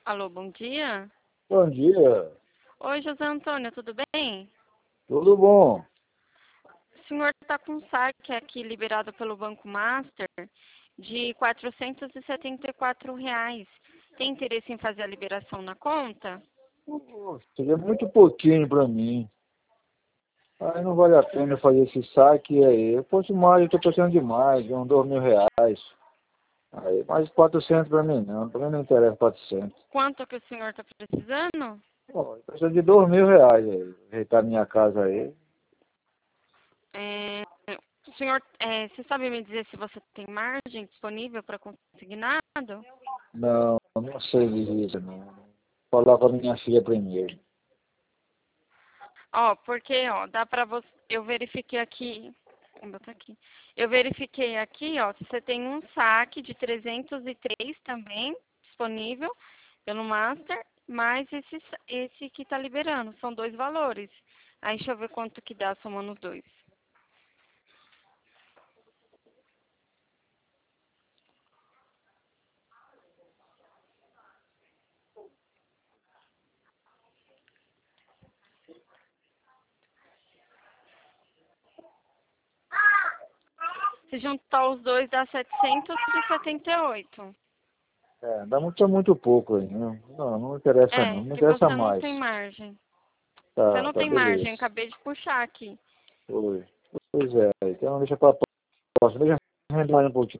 Alô, bom dia. Bom dia, Oi, José Antônio, tudo bem? tudo bom? O senhor está com um saque aqui liberado pelo Banco Master de R$ 474. Tem interesse em fazer a liberação na conta? Poxa, é muito pouquinho para mim. Aí não vale a pena fazer esse saque aí. Eu posso mais, eu estou precisando de mais, de uns R$ 2.000. Aí, mais 400 para mim não, para mim não interessa 400. Quanto que o senhor está precisando? Bom, eu preciso de R$ 2.000 aí, ajeitar minha casa aí. É, o senhor, você sabe me dizer se você tem margem disponível para consignado? Não, não sei disso não. Vou falar com a minha filha primeiro. Ó, porque, ó, dá para você, eu verifiquei aqui, vou botar aqui. Eu verifiquei aqui, ó, você tem um saque de 303 também disponível pelo Master, mais esse que tá liberando, são dois valores. Aí deixa eu ver quanto que dá somando os dois. Se juntar os dois dá 778. Dá muito pouco aí, não, não interessa não, É, não que interessa você não mais. tem margem. Você Tá, não tá, tem margem, beleza. acabei de puxar aqui. Pois, pois é, então deixa para próxima, deixa eu mais um pouquinho.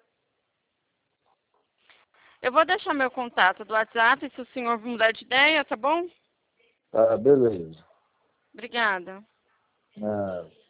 Eu vou deixar meu contato do WhatsApp, se o senhor mudar de ideia, tá bom? Tá, beleza. Obrigada. Ah,